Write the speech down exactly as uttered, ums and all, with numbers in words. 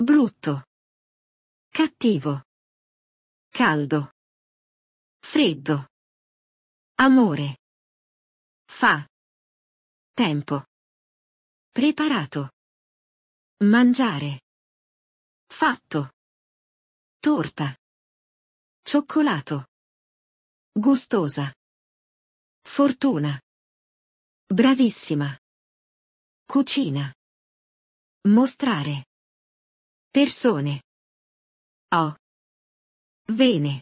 Brutto. Cattivo. Caldo. Freddo. Amore. Fa. Tempo. Preparato. Mangiare. Fatto. Torta. Cioccolato. Gustosa. Fortuna. Bravissima. Cucina. Mostrare. Persone. Ho. Vene.